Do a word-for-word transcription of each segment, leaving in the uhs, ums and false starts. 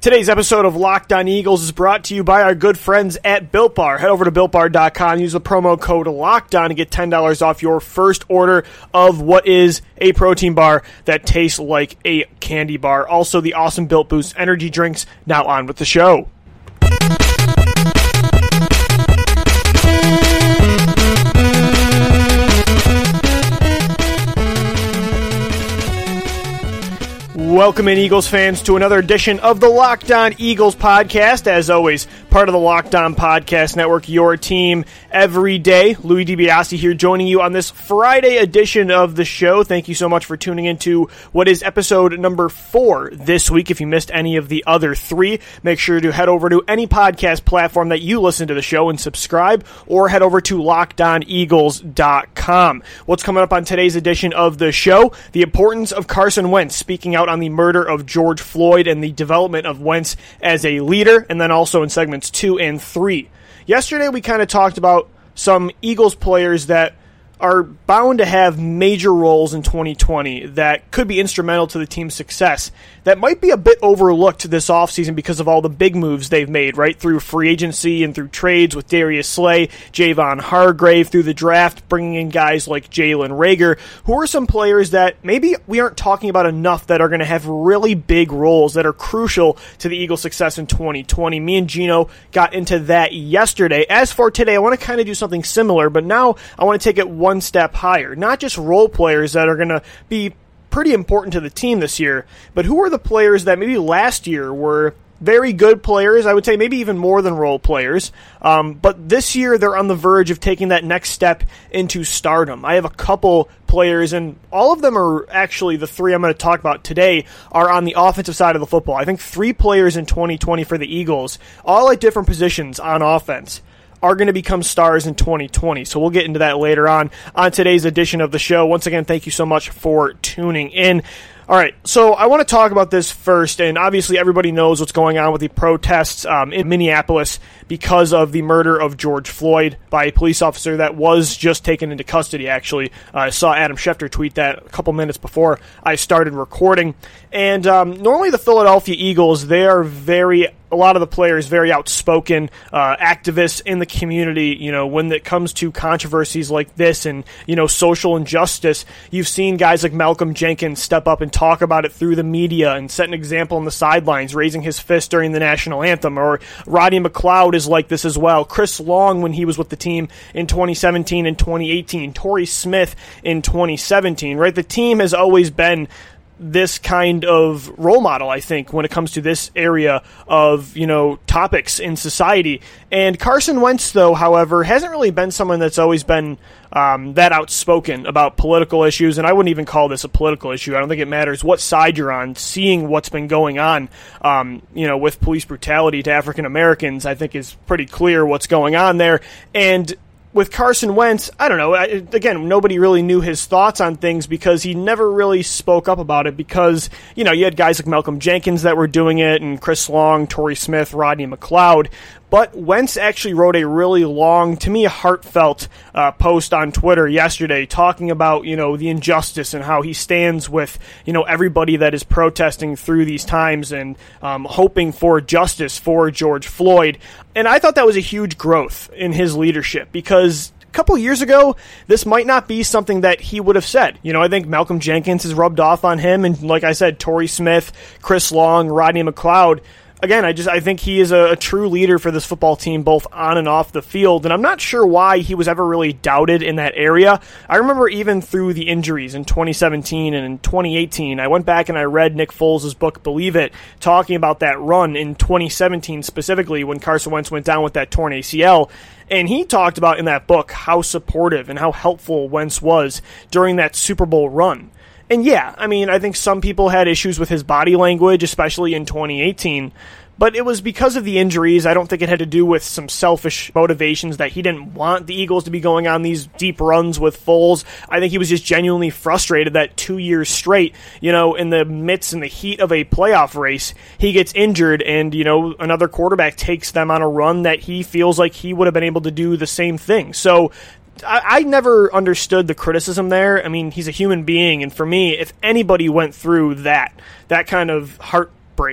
Today's episode of Locked On Eagles is brought to you by our good friends at Built Bar. Head over to built bar dot com, use the promo code LOCKEDON to get ten dollars off your first order of what is a protein bar that tastes like a candy bar. Also, the awesome Built Boost energy drinks. Now on with the show. Welcome in, Eagles fans, to another edition of the Locked On Eagles podcast. As always, part of the Locked On Podcast Network, your team every day. Louis DiBiase here joining you on this Friday edition of the show. Thank you so much for tuning into what is episode number four this week. If you missed any of the other three, make sure to head over to any podcast platform that you listen to the show and subscribe, or head over to locked on eagles dot com. What's coming up on today's edition of the show? The importance of Carson Wentz speaking out on the murder of George Floyd and the development of Wentz as a leader, and then also in segments two and three. Yesterday we kind of talked about some Eagles players that are bound to have major roles in twenty twenty that could be instrumental to the team's success, that might be a bit overlooked this offseason because of all the big moves they've made, right, through free agency and through trades with Darius Slay, Javon Hargrave, through the draft, bringing in guys like Jalen Reagor, who are some players that maybe we aren't talking about enough that are going to have really big roles that are crucial to the Eagles' success in twenty twenty. Me and Gino got into that yesterday. As for today, I want to kind of do something similar, but now I want to take it one step higher. Not just role players that are going to be pretty important to the team this year, but who are the players that maybe last year were very good players, I would say maybe even more than role players, um, but this year they're on the verge of taking that next step into stardom. I have a couple players, and all of them are actually, the three I'm going to talk about today are on the offensive side of the football. I think three players in twenty twenty for the Eagles, all at different positions on offense, are going to become stars in twenty twenty. So we'll get into that later on on today's edition of the show. Once again, thank you so much for tuning in. All right, so I want to talk about this first, and obviously everybody knows what's going on with the protests um, in Minneapolis because of the murder of George Floyd by a police officer that was just taken into custody, actually. Uh, I saw Adam Schefter tweet that a couple minutes before I started recording. And um, normally the Philadelphia Eagles, they are very... a lot of the players very outspoken, uh, activists in the community. You know, when it comes to controversies like this and, you know, social injustice, you've seen guys like Malcolm Jenkins step up and talk about it through the media and set an example on the sidelines, raising his fist during the national anthem. Or Rodney McLeod is like this as well. Chris Long, when he was with the team in twenty seventeen and twenty eighteen. Torrey Smith in twenty seventeen, right? The team has always been this kind of role model, I think, when it comes to this area of, you know, topics in society. And Carson Wentz, though, however, hasn't really been someone that's always been um, that outspoken about political issues, and I wouldn't even call this a political issue. I don't think it matters what side you're on. Seeing what's been going on, um, you know, with police brutality to African Americans, I think is pretty clear what's going on there. And with Carson Wentz, I don't know, again, nobody really knew his thoughts on things because he never really spoke up about it because, you know, you had guys like Malcolm Jenkins that were doing it and Chris Long, Torrey Smith, Rodney McLeod. But Wentz actually wrote a really long, to me, heartfelt uh, post on Twitter yesterday talking about, you know, the injustice and how he stands with, you know, everybody that is protesting through these times and um, hoping for justice for George Floyd. And I thought that was a huge growth in his leadership because a couple years ago, this might not be something that he would have said. You know, I think Malcolm Jenkins has rubbed off on him, and like I said, Torrey Smith, Chris Long, Rodney McLeod. Again, I just I think he is a, a true leader for this football team, both on and off the field, and I'm not sure why he was ever really doubted in that area. I remember even through the injuries in twenty seventeen and in twenty eighteen, I went back and I read Nick Foles' book, Believe It, talking about that run in twenty seventeen specifically when Carson Wentz went down with that torn A C L, and he talked about in that book how supportive and how helpful Wentz was during that Super Bowl run. And yeah, I mean, I think some people had issues with his body language, especially in twenty eighteen, but it was because of the injuries. I don't think it had to do with some selfish motivations that he didn't want the Eagles to be going on these deep runs with Foles. I think he was just genuinely frustrated that two years straight, you know, in the midst and the heat of a playoff race, he gets injured and, you know, another quarterback takes them on a run that he feels like he would have been able to do the same thing. So I, I never understood the criticism there. I mean, he's a human being, and for me, if anybody went through that, that kind of heartbreak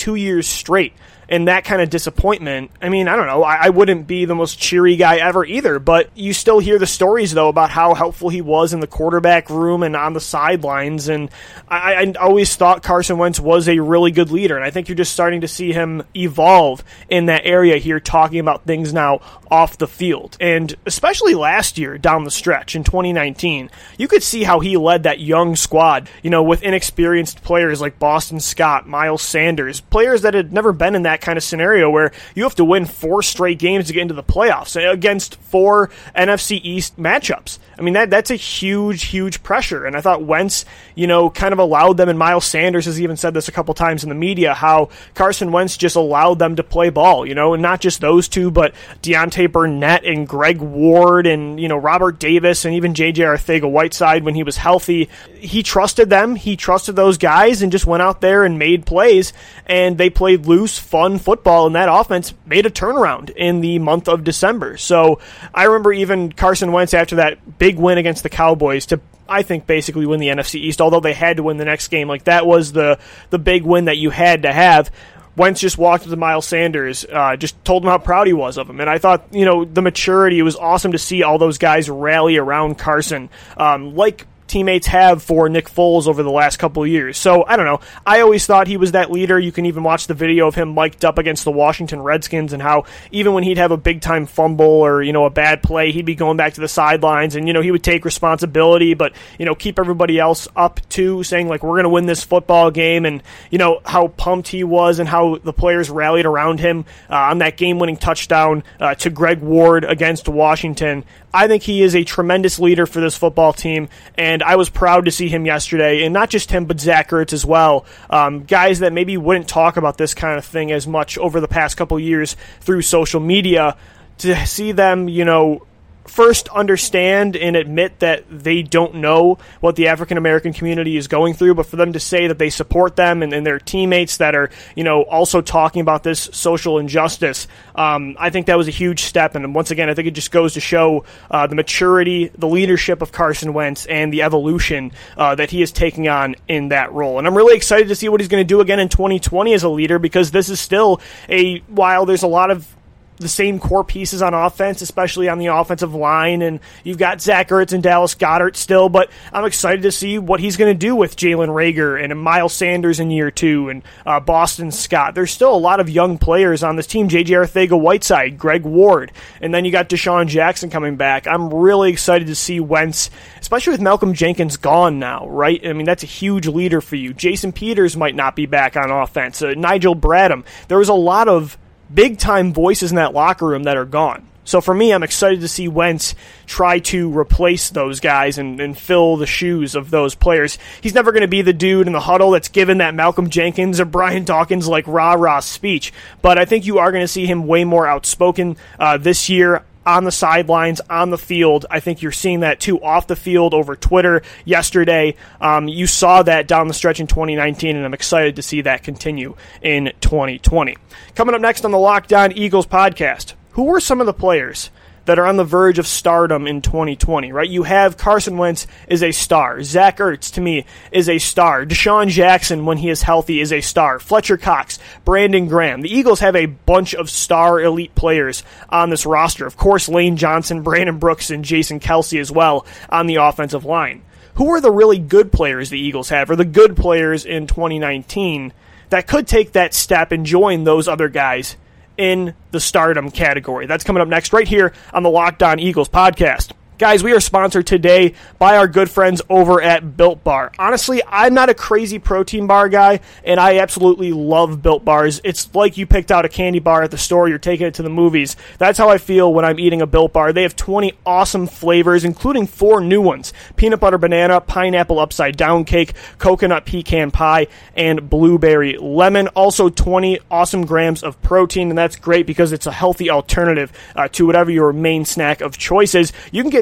two years straight. And that kind of disappointment, I mean, I don't know, I, I wouldn't be the most cheery guy ever either, but you still hear the stories, though, about how helpful he was in the quarterback room and on the sidelines, and I, I always thought Carson Wentz was a really good leader, and I think you're just starting to see him evolve in that area here, talking about things now off the field. And especially last year down the stretch in twenty nineteen, you could see how he led that young squad, you know, with inexperienced players like Boston Scott, Miles Sanders, players that had never been in that kind of scenario where you have to win four straight games to get into the playoffs against four N F C East matchups. I mean, that that's a huge, huge pressure. And I thought Wentz, you know, kind of allowed them, and Miles Sanders has even said this a couple times in the media, how Carson Wentz just allowed them to play ball, you know, and not just those two, but Deontay Burnett and Greg Ward and, you know, Robert Davis and even J J Arcega-Whiteside when he was healthy. He trusted them. He trusted those guys and just went out there and made plays, and they played loose, fun football, and that offense made a turnaround in the month of December. So I remember even Carson Wentz after that big win against the Cowboys to, I think, basically win the N F C East, although they had to win the next game. Like, that was the, the big win that you had to have. Wentz just walked up to Miles Sanders, uh, just told him how proud he was of him. And I thought, you know, the maturity, it was awesome to see all those guys rally around Carson, um, like teammates have for Nick Foles over the last couple of years. So, I don't know. I always thought he was that leader. You can even watch the video of him mic'd up against the Washington Redskins and how even when he'd have a big-time fumble or, you know, a bad play, he'd be going back to the sidelines and, you know, he would take responsibility, but, you know, keep everybody else up too, saying, like, we're going to win this football game, and, you know, how pumped he was and how the players rallied around him uh, on that game-winning touchdown uh, to Greg Ward against Washington. I think he is a tremendous leader for this football team, and I was proud to see him yesterday, and not just him, but Zach Ertz as well. Um, guys that maybe wouldn't talk about this kind of thing as much over the past couple years through social media, to see them, you know, first understand and admit that they don't know what the African American community is going through, but for them to say that they support them and, and their teammates that are, you know, also talking about this social injustice, um, I think that was a huge step. And once again, I think it just goes to show uh, the maturity, the leadership of Carson Wentz, and the evolution uh, that he is taking on in that role. And I'm really excited to see what he's going to do again in twenty twenty as a leader, because this is still a, while there's a lot of the same core pieces on offense, especially on the offensive line, and you've got Zach Ertz and Dallas Goedert still, but I'm excited to see what he's going to do with Jalen Reagor and Miles Sanders in year two and uh, Boston Scott. There's still a lot of young players on this team, J J Arcega-Whiteside, Greg Ward, and then you got Deshaun Jackson coming back. I'm really excited to see Wentz, especially with Malcolm Jenkins gone now, right? I mean, that's a huge leader for you. Jason Peters might not be back on offense. Uh, Nigel Bradham. There was a lot of big-time voices in that locker room that are gone. So for me, I'm excited to see Wentz try to replace those guys and, and fill the shoes of those players. He's never going to be the dude in the huddle that's given that Malcolm Jenkins or Brian Dawkins like rah-rah speech, but I think you are going to see him way more outspoken uh, this year on the sidelines, on the field. I think you're seeing that too off the field over Twitter yesterday. Um, you saw that down the stretch in twenty nineteen, and I'm excited to see that continue in twenty twenty. Coming up next on the Locked On Eagles podcast, who were some of the players that are on the verge of stardom in twenty twenty, right? You have Carson Wentz is a star. Zach Ertz, to me, is a star. Deshaun Jackson, when he is healthy, is a star. Fletcher Cox, Brandon Graham. The Eagles have a bunch of star elite players on this roster. Of course, Lane Johnson, Brandon Brooks, and Jason Kelce as well on the offensive line. Who are the really good players the Eagles have, or the good players in twenty nineteen that could take that step and join those other guys in the stardom category? That's coming up next right here on the Locked On Eagles podcast. Guys, we are sponsored today by our good friends over at Built Bar. Honestly, I'm not a crazy protein bar guy, and I absolutely love Built Bars. It's like you picked out a candy bar at the store, you're taking it to the movies. That's how I feel when I'm eating a Built Bar. They have twenty awesome flavors, including four new ones: peanut butter banana, pineapple upside down cake, coconut pecan pie, and blueberry lemon. Also twenty awesome grams of protein, and that's great because it's a healthy alternative uh, to whatever your main snack of choice is. You can get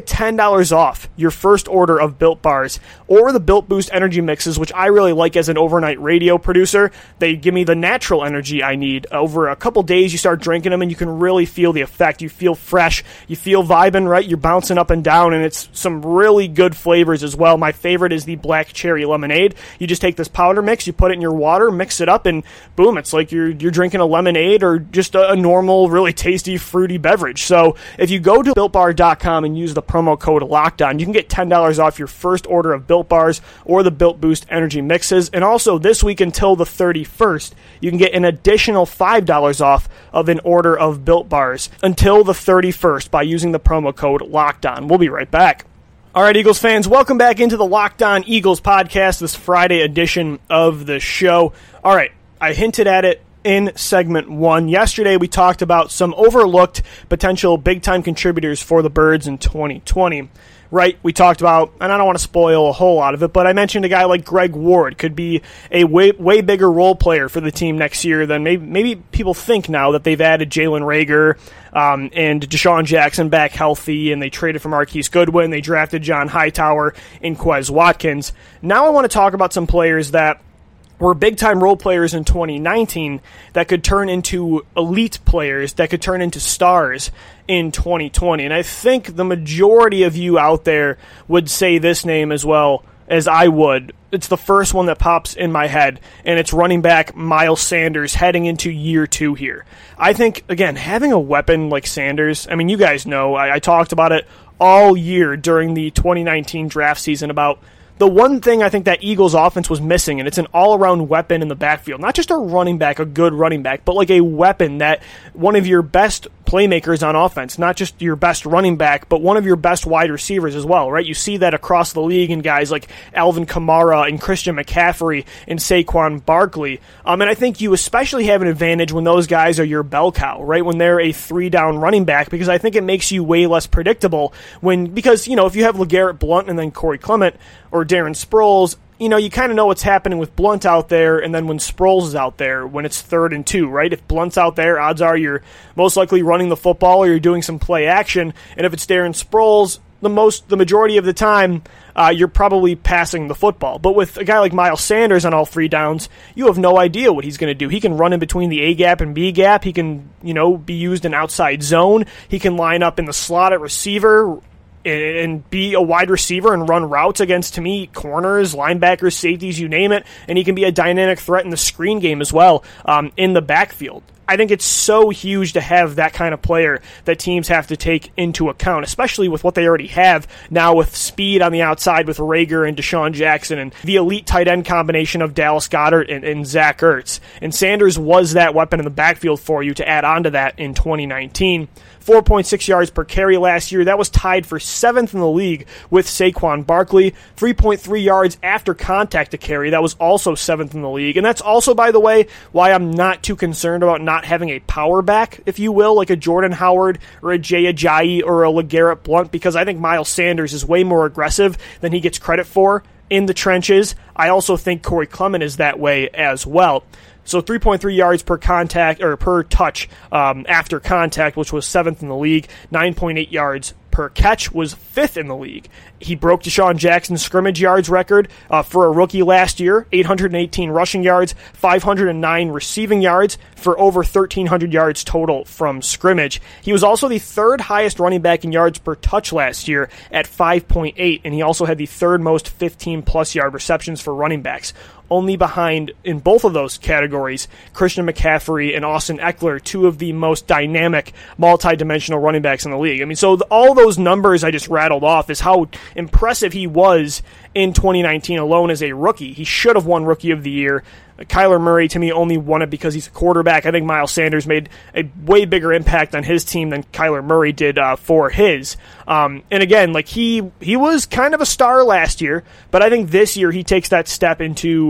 ten dollars off your first order of Built Bars or the Built Boost Energy Mixes, which I really like as an overnight radio producer. They give me the natural energy I need. Over a couple days, you start drinking them, and you can really feel the effect. You feel fresh. You feel vibing, right? You're bouncing up and down, and it's some really good flavors as well. My favorite is the Black Cherry Lemonade. You just take this powder mix, you put it in your water, mix it up, and boom, it's like you're you're drinking a lemonade or just a, a normal, really tasty, fruity beverage. So if you go to built bar dot com and use the promo code LOCKEDON, you can get ten dollars off your first order of Built Bars or the Built Boost Energy Mixes. And also this week until the thirty-first, you can get an additional five dollars off of an order of Built Bars until the thirty-first by using the promo code LOCKEDON. We'll be right back. All right, Eagles fans, welcome back into the Locked On Eagles podcast, this Friday edition of the show. All right, I hinted at it in segment one. Yesterday, we talked about some overlooked potential big-time contributors for the Birds in twenty twenty. Right, we talked about, and I don't want to spoil a whole lot of it, but I mentioned a guy like Greg Ward could be a way way bigger role player for the team next year than maybe, maybe people think now that they've added Jalen Reagor um, and Deshaun Jackson back healthy, and they traded for Marquise Goodwin, they drafted John Hightower and Quez Watkins. Now I want to talk about some players that were big-time role players in twenty nineteen that could turn into elite players, that could turn into stars in twenty twenty. And I think the majority of you out there would say this name as well as I would. It's the first one that pops in my head, and it's running back Miles Sanders heading into year two here. I think, again, having a weapon like Sanders, I mean, you guys know, I, I talked about it all year during the twenty nineteen draft season about the one thing I think that Eagles offense was missing, and it's an all-around weapon in the backfield. Not just a running back, a good running back, but like a weapon that one of your best playmakers on offense, not just your best running back, but one of your best wide receivers as well, right? You see that across the league in guys like Alvin Kamara and Christian McCaffrey and Saquon Barkley. Um, and I think you especially have an advantage when those guys are your bell cow, right? When they're a three-down running back, because I think it makes you way less predictable when, because, you know, if you have LeGarrette Blount and then Corey Clement or Darren Sproles, you know, you kind of know what's happening with Blount out there, and then when Sproles is out there, when it's third and two, right? If Blount's out there, odds are you're most likely running the football or you're doing some play action, and if it's Darren Sproles, the most, the majority of the time, uh, you're probably passing the football. But with a guy like Miles Sanders on all three downs, you have no idea what he's going to do. He can run in between the A-gap and B-gap. He can, you know, be used in outside zone. He can line up in the slot at receiver and be a wide receiver and run routes against, to me, corners, linebackers, safeties, you name it, and he can be a dynamic threat in the screen game as well um, in the backfield. I think it's so huge to have that kind of player that teams have to take into account, especially with what they already have now with speed on the outside with Reagor and Deshaun Jackson and the elite tight end combination of Dallas Goedert and, and Zach Ertz. And Sanders was that weapon in the backfield for you to add on to that in twenty nineteen. four point six yards per carry last year. That was tied for seventh in the league with Saquon Barkley. three point three yards after contact to carry. That was also seventh in the league. And that's also, by the way, why I'm not too concerned about not having a power back, if you will, like a Jordan Howard or a Jay Ajayi or a LeGarrette Blount, because I think Miles Sanders is way more aggressive than he gets credit for in the trenches. I also think Corey Clement is that way as well. So three point three yards per contact or per touch um, after contact, which was seventh in the league. nine point eight yards per catch was fifth in the league. He broke Deshaun Jackson's scrimmage yards record uh, for a rookie last year, eight hundred eighteen rushing yards, five hundred nine receiving yards for over thirteen hundred yards total from scrimmage. He was also the third highest running back in yards per touch last year at five point eight, and he also had the third most fifteen-plus yard receptions for running backs. Only behind, in both of those categories, Christian McCaffrey and Austin Eckler, two of the most dynamic, multi-dimensional running backs in the league. I mean, so the, all those numbers I just rattled off is how impressive he was in twenty nineteen alone as a rookie. He should have won Rookie of the Year. Kyler Murray, to me, only won it because he's a quarterback. I think Miles Sanders made a way bigger impact on his team than Kyler Murray did uh, for his. Um, and again, like he he was kind of a star last year, but I think this year he takes that step into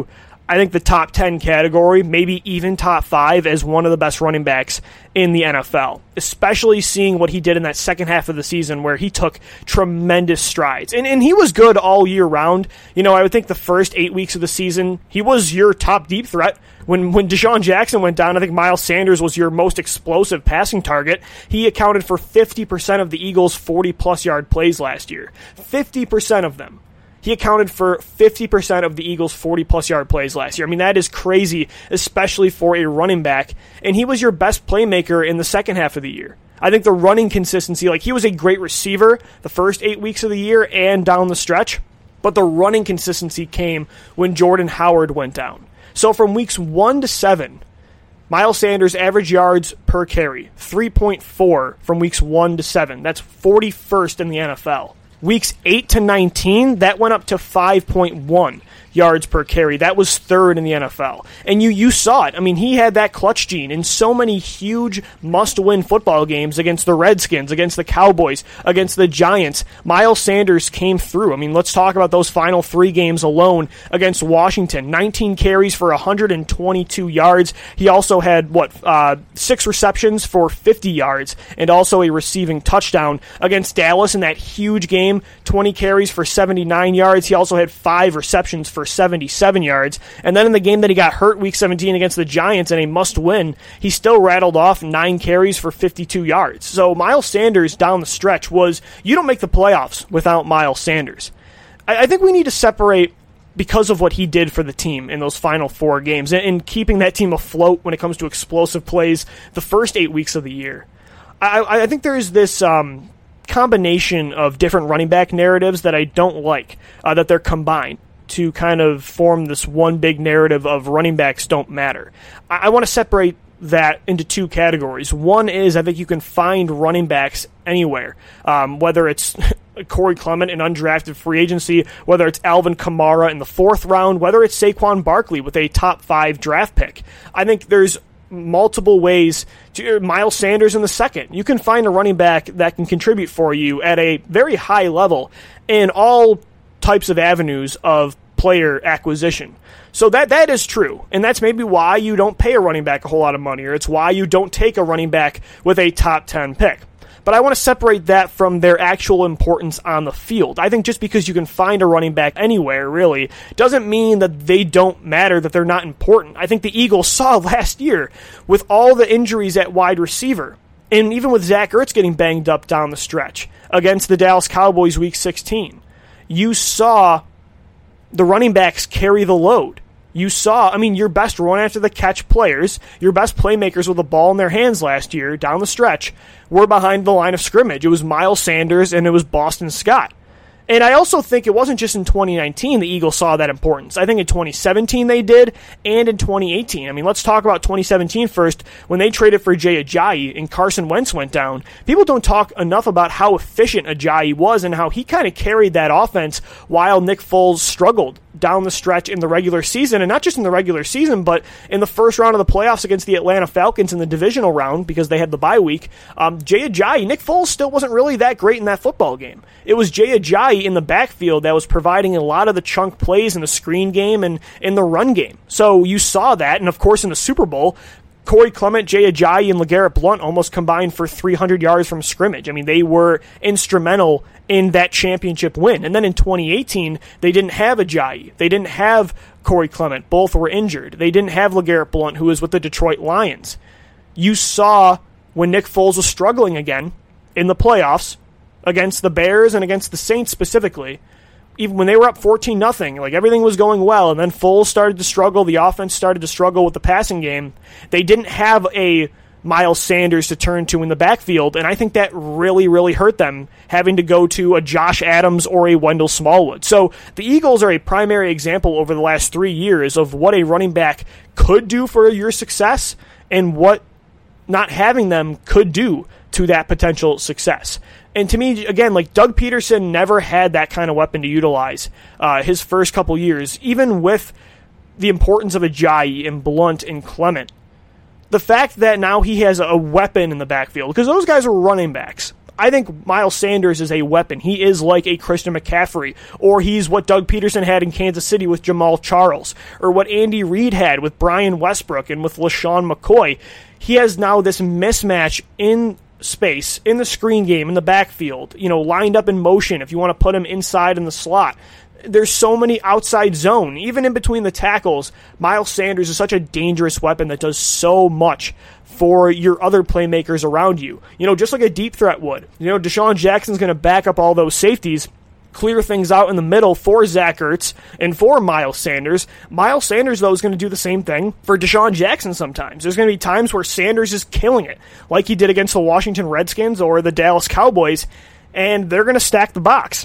I think the top ten category, maybe even top five, as one of the best running backs in the N F L, especially seeing what he did in that second half of the season where he took tremendous strides. And and he was good all year round. You know, I would think the first eight weeks of the season, he was your top deep threat. When when Deshaun Jackson went down, I think Miles Sanders was your most explosive passing target. He accounted for fifty percent of the Eagles' forty-plus yard plays last year. fifty percent of them. He accounted for fifty percent of the Eagles' forty-plus yard plays last year. I mean, that is crazy, especially for a running back. And he was your best playmaker in the second half of the year. I think the running consistency, like he was a great receiver the first eight weeks of the year and down the stretch, but the running consistency came when Jordan Howard went down. So from weeks one to seven, Miles Sanders' average yards per carry, three point four from weeks one to seven. That's forty-first in the N F L. Weeks eight to nineteen, that went up to five point one yards per carry. That was third in the N F L. And you you saw it. I mean, he had that clutch gene in so many huge must-win football games against the Redskins, against the Cowboys, against the Giants. Miles Sanders came through. I mean, let's talk about those final three games alone against Washington. nineteen carries for one hundred twenty-two yards. He also had, what, uh, six receptions for fifty yards and also a receiving touchdown against Dallas in that huge game. twenty carries for seventy-nine yards. He also had five receptions for seventy-seven yards. And then in the game that he got hurt week seventeen against the Giants in a must-win, he still rattled off nine carries for fifty-two yards. So Miles Sanders down the stretch was, you don't make the playoffs without Miles Sanders. I, I think we need to separate because of what he did for the team in those final four games and, and keeping that team afloat when it comes to explosive plays the first eight weeks of the year. I, I think there is this um, combination of different running back narratives that I don't like, uh, that they're combined to kind of form this one big narrative of running backs don't matter. I, I want to separate that into two categories. One is I think you can find running backs anywhere, um, whether it's Corey Clement in undrafted free agency, whether it's Alvin Kamara in the fourth round, whether it's Saquon Barkley with a top five draft pick. I think there's multiple ways to Miles Sanders in the second. You can find a running back that can contribute for you at a very high level in all types of avenues of player acquisition. So that that is true, and that's maybe why you don't pay a running back a whole lot of money, or it's why you don't take a running back with a top ten pick. But I want to separate that from their actual importance on the field. I think just because you can find a running back anywhere, really, doesn't mean that they don't matter, that they're not important. I think the Eagles saw last year with all the injuries at wide receiver, and even with Zach Ertz getting banged up down the stretch against the Dallas Cowboys week sixteen, you saw the running backs carry the load. You saw, I mean, your best run-after-the-catch players, your best playmakers with the ball in their hands last year, down the stretch, were behind the line of scrimmage. It was Miles Sanders and it was Boston Scott. And I also think it wasn't just in twenty nineteen the Eagles saw that importance. I think in twenty seventeen they did, and in twenty eighteen. I mean, let's talk about twenty seventeen first. When they traded for Jay Ajayi and Carson Wentz went down, people don't talk enough about how efficient Ajayi was and how he kind of carried that offense while Nick Foles struggled down the stretch in the regular season, and not just in the regular season, but in the first round of the playoffs against the Atlanta Falcons in the divisional round because they had the bye week. Um, Jay Ajayi, Nick Foles still wasn't really that great in that football game. It was Jay Ajayi in the backfield that was providing a lot of the chunk plays in the screen game and in the run game. So you saw that, and of course in the Super Bowl, Corey Clement, Jay Ajayi, and LeGarrette Blount almost combined for three hundred yards from scrimmage. I mean, they were instrumental in that championship win. And then in twenty eighteen, they didn't have Ajayi. They didn't have Corey Clement. Both were injured. They didn't have LeGarrette Blount, who was with the Detroit Lions. You saw when Nick Foles was struggling again in the playoffs against the Bears and against the Saints specifically, even when they were up fourteen nothing, like everything was going well, and then Foles started to struggle, the offense started to struggle with the passing game, they didn't have a Miles Sanders to turn to in the backfield, and I think that really, really hurt them, having to go to a Josh Adams or a Wendell Smallwood. So the Eagles are a primary example over the last three years of what a running back could do for your success and what not having them could do to that potential success. And to me, again, like Doug Peterson never had that kind of weapon to utilize uh, his first couple years, even with the importance of Ajayi and Blount and Clement. The fact that now he has a weapon in the backfield, because those guys are running backs. I think Miles Sanders is a weapon. He is like a Christian McCaffrey, or he's what Doug Peterson had in Kansas City with Jamal Charles, or what Andy Reid had with Brian Westbrook and with LaShawn McCoy. He has now this mismatch in space, in the screen game, in the backfield, you know, lined up in motion if you want to put him inside in the slot. There's so many outside zone. Even in between the tackles, Miles Sanders is such a dangerous weapon that does so much for your other playmakers around you. You know, just like a deep threat would. You know, Deshaun Jackson's going to back up all those safeties, clear things out in the middle for Zach Ertz and for Miles Sanders. Miles Sanders, though, is going to do the same thing for Deshaun Jackson sometimes. There's going to be times where Sanders is killing it, like he did against the Washington Redskins or the Dallas Cowboys, and they're going to stack the box.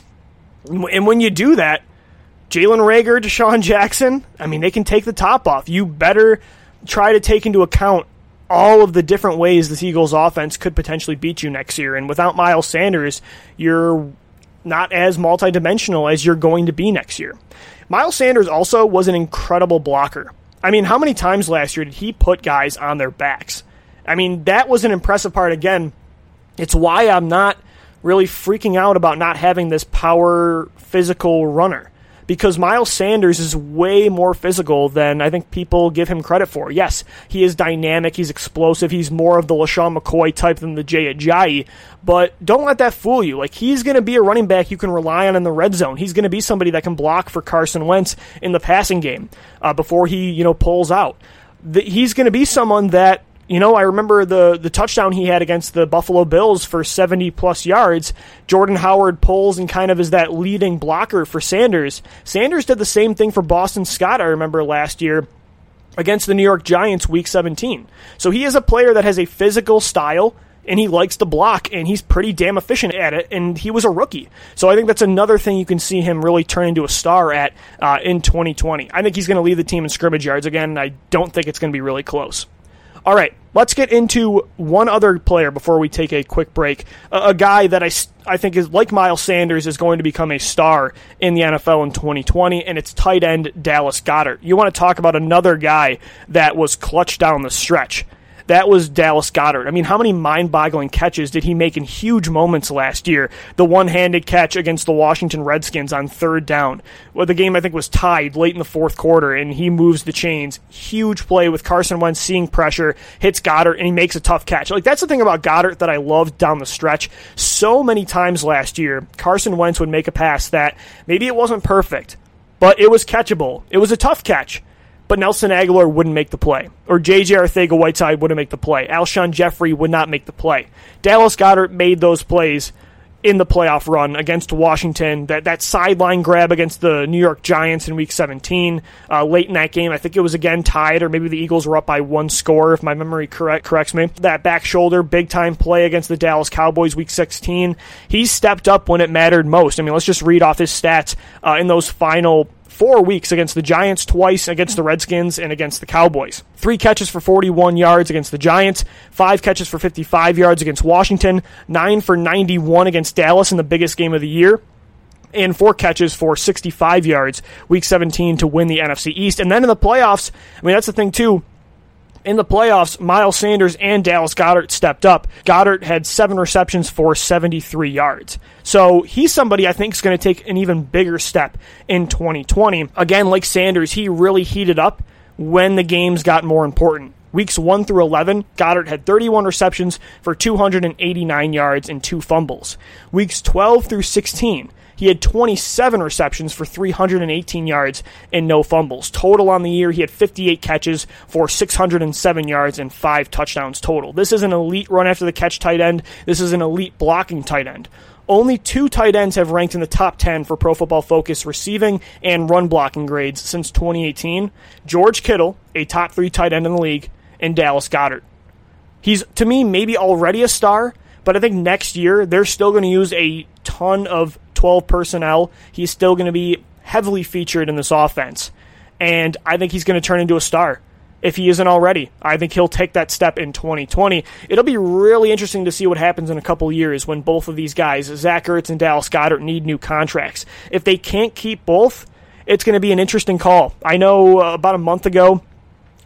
And when you do that, Jalen Reagor, Deshaun Jackson, I mean, they can take the top off. You better try to take into account all of the different ways this Eagles offense could potentially beat you next year. And without Miles Sanders, you're not as multidimensional as you're going to be next year. Miles Sanders also was an incredible blocker. I mean, how many times last year did he put guys on their backs? I mean, that was an impressive part. Again, it's why I'm not really freaking out about not having this power physical runner, because Miles Sanders is way more physical than I think people give him credit for. Yes, he is dynamic, he's explosive, he's more of the LaShawn McCoy type than the Jay Ajayi, but don't let that fool you. Like, he's going to be a running back you can rely on in the red zone. He's going to be somebody that can block for Carson Wentz in the passing game uh, before he, you know, pulls out. The, he's going to be someone that, you know, I remember the, the touchdown he had against the Buffalo Bills for seventy-plus yards. Jordan Howard pulls and kind of is that leading blocker for Sanders. Sanders did the same thing for Boston Scott, I remember, last year against the New York Giants week seventeen. So he is a player that has a physical style, and he likes to block, and he's pretty damn efficient at it, and he was a rookie. So I think that's another thing you can see him really turn into a star at uh, in twenty twenty. I think he's going to lead the team in scrimmage yards again, and I don't think it's going to be really close. All right, let's get into one other player before we take a quick break. A, a guy that I, I think is, like Miles Sanders, is going to become a star in the N F L in twenty twenty, and it's tight end Dallas Goedert. You want to talk about another guy that was clutch down the stretch. That was Dallas Goedert. I mean, how many mind-boggling catches did he make in huge moments last year? The one-handed catch against the Washington Redskins on third down. Well, the game, I think, was tied late in the fourth quarter, and he moves the chains. Huge play with Carson Wentz seeing pressure, hits Goedert, and he makes a tough catch. Like, that's the thing about Goedert that I loved down the stretch. So many times last year, Carson Wentz would make a pass that maybe it wasn't perfect, but it was catchable. It was a tough catch. But Nelson Aguilar wouldn't make the play. Or J J Arcega-Whiteside wouldn't make the play. Alshon Jeffrey would not make the play. Dallas Goedert made those plays in the playoff run against Washington. That that sideline grab against the New York Giants in week seventeen. Uh, late in that game, I think it was again tied, or maybe the Eagles were up by one score, if my memory correct corrects me. That back shoulder, big-time play against the Dallas Cowboys week sixteen. He stepped up when it mattered most. I mean, let's just read off his stats uh, in those final four weeks against the Giants, twice against the Redskins, and against the Cowboys. Three catches for forty-one yards against the Giants, five catches for fifty-five yards against Washington, nine for ninety-one against Dallas in the biggest game of the year, and four catches for sixty-five yards week seventeen to win the N F C East. And then in the playoffs, I mean, that's the thing too. In the playoffs, Miles Sanders and Dallas Goedert stepped up. Goedert had seven receptions for seventy-three yards. So he's somebody I think is going to take an even bigger step in twenty twenty. Again, like Sanders, he really heated up when the games got more important. Weeks one through eleven, Goedert had thirty-one receptions for two hundred eighty-nine yards and two fumbles. Weeks twelve through sixteen, he had twenty-seven receptions for three hundred eighteen yards and no fumbles. Total on the year, he had fifty-eight catches for six hundred seven yards and five touchdowns total. This is an elite run after the catch tight end. This is an elite blocking tight end. Only two tight ends have ranked in the top ten for Pro Football Focus receiving and run blocking grades since twenty eighteen. George Kittle, a top three tight end in the league, and Dallas Goedert. He's, to me, maybe already a star, but I think next year they're still going to use a ton of twelve personnel. He's still going to be heavily featured in this offense, and I think he's going to turn into a star. If he isn't already, I think he'll take that step in twenty twenty. It'll be really interesting to see what happens in a couple years when both of these guys, Zach Ertz and Dallas Goedert, need new contracts. If they can't keep both, it's going to be an interesting call. I know uh, about a month ago,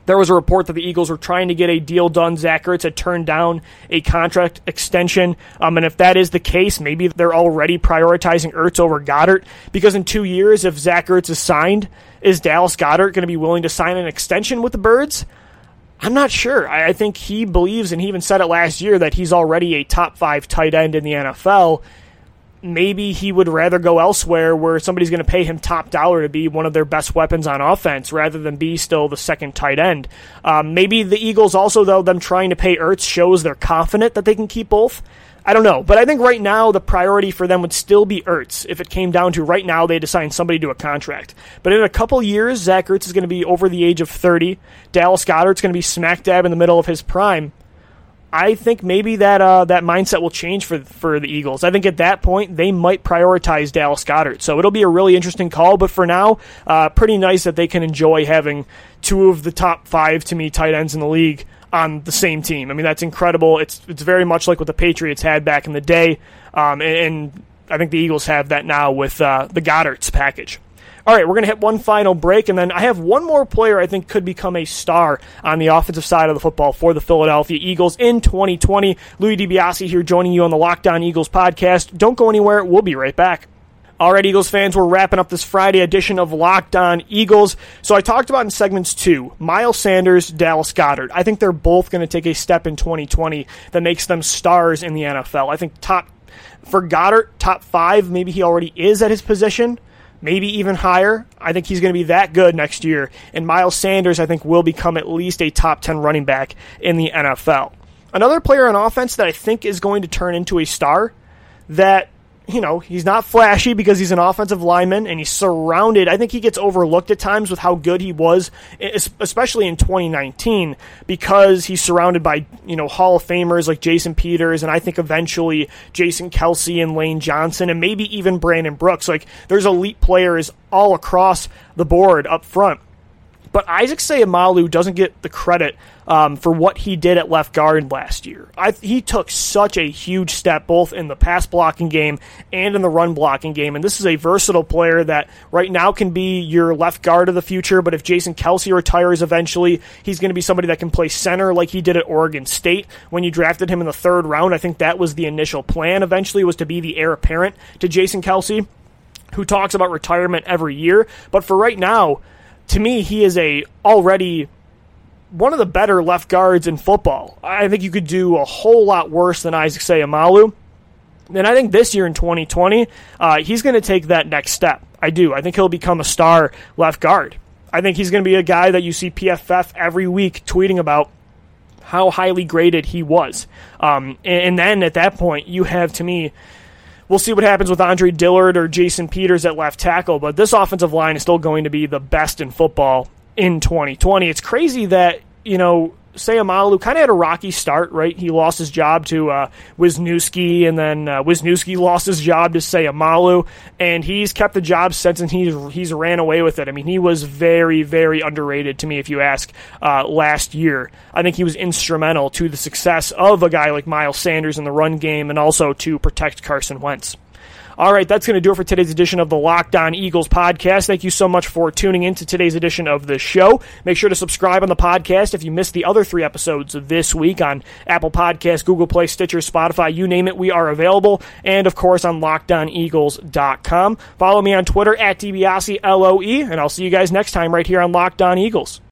There was a report that the Eagles were trying to get a deal done. Zach Ertz had turned down a contract extension. Um, and if that is the case, maybe they're already prioritizing Ertz over Goddard. Because in two years, if Zach Ertz is signed, is Dallas Goedert going to be willing to sign an extension with the Birds? I'm not sure. I, I think he believes, and he even said it last year, that he's already a top five tight end in the N F L. Maybe he would rather go elsewhere where somebody's going to pay him top dollar to be one of their best weapons on offense rather than be still the second tight end. Um, maybe the Eagles also, though, them trying to pay Ertz shows they're confident that they can keep both. I don't know. But I think right now the priority for them would still be Ertz if it came down to right now they'd assign somebody to a contract. But in a couple years, Zach Ertz is going to be over the age of thirty. Dallas Goedert's going to be smack dab in the middle of his prime. I think maybe that uh, that mindset will change for for the Eagles. I think at that point, they might prioritize Dallas Goedert. So it'll be a really interesting call. But for now, uh, pretty nice that they can enjoy having two of the top five, to me, tight ends in the league on the same team. I mean, that's incredible. It's it's very much like what the Patriots had back in the day. Um, and, and I think the Eagles have that now with uh, the Goedert's package. All right, we're going to hit one final break, and then I have one more player I think could become a star on the offensive side of the football for the Philadelphia Eagles in twenty twenty. Louis DiBiase here joining you on the Locked On Eagles podcast. Don't go anywhere. We'll be right back. All right, Eagles fans, we're wrapping up this Friday edition of Locked On Eagles. So I talked about in segments two, Miles Sanders, Dallas Goedert. I think they're both going to take a step in twenty twenty that makes them stars in the N F L. I think top for Goedert, top five, maybe he already is at his position. Maybe even higher. I think he's going to be that good next year. And Miles Sanders, I think, will become at least a top ten running back in the N F L. Another player on offense that I think is going to turn into a star that, you know, he's not flashy because he's an offensive lineman and he's surrounded. I think he gets overlooked at times with how good he was, especially in twenty nineteen, because he's surrounded by, you know, Hall of Famers like Jason Peters and I think eventually Jason Kelce and Lane Johnson and maybe even Brandon Brooks. Like, there's elite players all across the board up front. But Isaac Seumalo doesn't get the credit um, for what he did at left guard last year. I, he took such a huge step both in the pass blocking game and in the run blocking game. And this is a versatile player that right now can be your left guard of the future. But if Jason Kelce retires eventually, he's going to be somebody that can play center like he did at Oregon State when you drafted him in the third round. I think that was the initial plan eventually, was to be the heir apparent to Jason Kelce, who talks about retirement every year. But for right now, to me, he is a already one of the better left guards in football. I think you could do a whole lot worse than Isaac Seumalo. And I think this year in twenty twenty, uh, he's going to take that next step. I do. I think he'll become a star left guard. I think he's going to be a guy that you see P F F every week tweeting about how highly graded he was. Um, and, and then at that point, you have, to me, we'll see what happens with Andre Dillard or Jason Peters at left tackle, but this offensive line is still going to be the best in football in twenty twenty. It's crazy that, you know, Seumalo kind of had a rocky start, right? He lost his job to uh, Wisniewski, and then uh, Wisniewski lost his job to Seumalo, and he's kept the job since, and he's, he's ran away with it. I mean, he was very, very underrated to me, if you ask, uh, last year. I think he was instrumental to the success of a guy like Miles Sanders in the run game and also to protect Carson Wentz. All right, that's going to do it for today's edition of the Locked On Eagles podcast. Thank you so much for tuning in to today's edition of the show. Make sure to subscribe on the podcast if you missed the other three episodes of this week on Apple Podcasts, Google Play, Stitcher, Spotify, you name it, we are available. And, of course, on locked on eagles dot com. Follow me on Twitter at DiBiase, L O E, and I'll see you guys next time right here on Locked On Eagles.